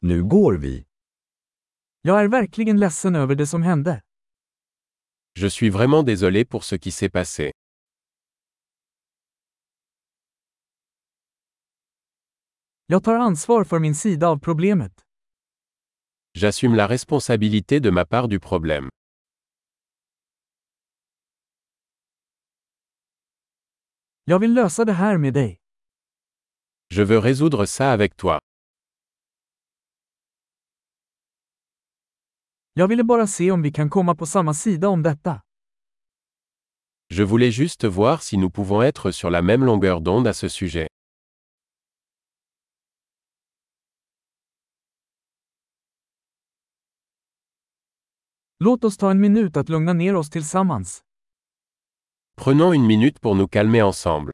Nu går vi. Jag är verkligen ledsen över det som hände. Je suis vraiment désolé pour ce qui s'est passé. Jag tar ansvar för min sida av problemet. J'assume la responsabilité de ma part du problème. Jag vill lösa det här med dig. Je veux résoudre ça avec toi. Jag ville bara se om vi kan komma på samma sida om detta. Je voulais juste voir si nous pouvons être sur la même longueur d'onde à ce sujet. Låt oss ta en minut att lugna ner oss tillsammans. Prenons une minute pour nous calmer ensemble.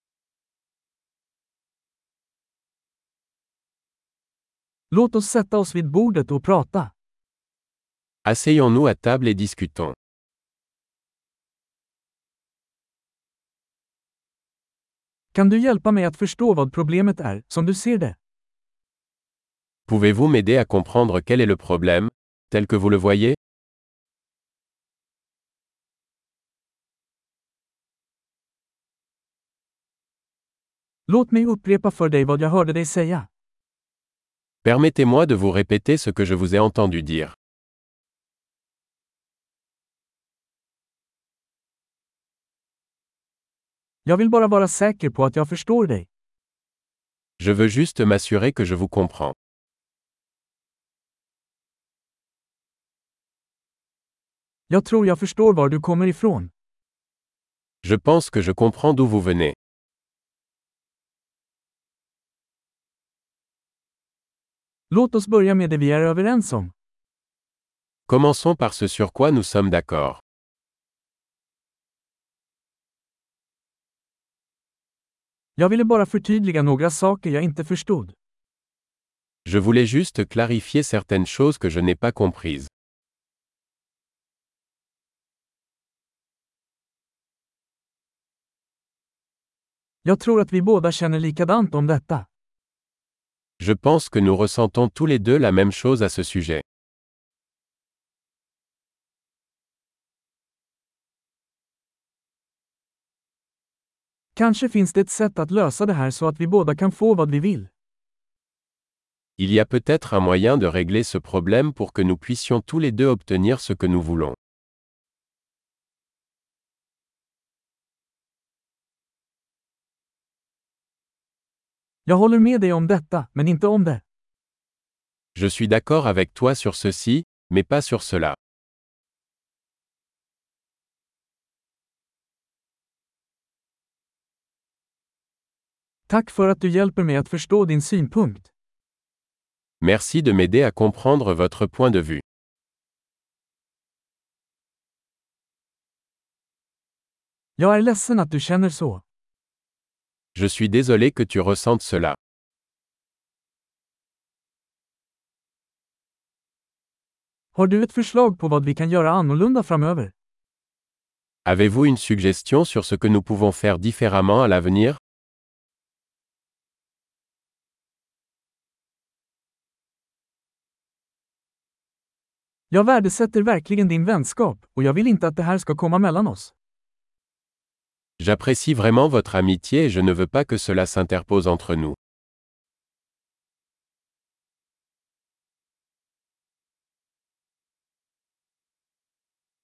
Låt oss sätta oss vid bordet och prata. Asseyons-nous à table et discutons. Kan du hjälpa mig att förstå vad problemet är, som du ser det? Pouvez-vous m'aider à comprendre quel est le problème, tel que vous le voyez? Låt mig upprepa för dig vad jag hörde dig säga. Permettez-moi de vous répéter ce que je vous ai entendu dire. Jag vill bara vara säker på att jag förstår dig. Je veux juste m'assurer que je vous comprends. Jag tror jag förstår var du kommer ifrån. Je pense que je comprends d'où vous venez. Låt oss börja med det vi är överens om. Commençons par ce sur quoi nous sommes d'accord. Jag ville bara förtydliga några saker jag inte förstod. Je voulais juste clarifier certaines choses que je n'ai pas comprises. Jag tror att vi båda känner likadant om detta. Je pense que nous ressentons tous les deux la même chose à ce sujet. Kanske finns det ett sätt att lösa det här så att vi båda kan få vad vi vill. Il y a peut-être un moyen de régler ce problème pour que nous puissions tous les deux obtenir ce que nous voulons. Jag håller med dig om detta, men inte om det. Je suis d'accord avec toi sur ceci, mais pas sur cela. Tack för att du hjälper mig att förstå din synpunkt. Merci de m'aider à comprendre votre point de vue. Jag är ledsen att du känner så. Je suis désolé que tu ressentes cela. Har du ett förslag på vad vi kan göra annorlunda framöver? Avez-vous une suggestion sur ce que nous pouvons faire différemment à l'avenir? Jag värdesätter verkligen din vänskap, och jag vill inte att det här ska komma mellan oss. J'apprécie vraiment votre amitié et je ne veux pas que cela s'interpose entre nous.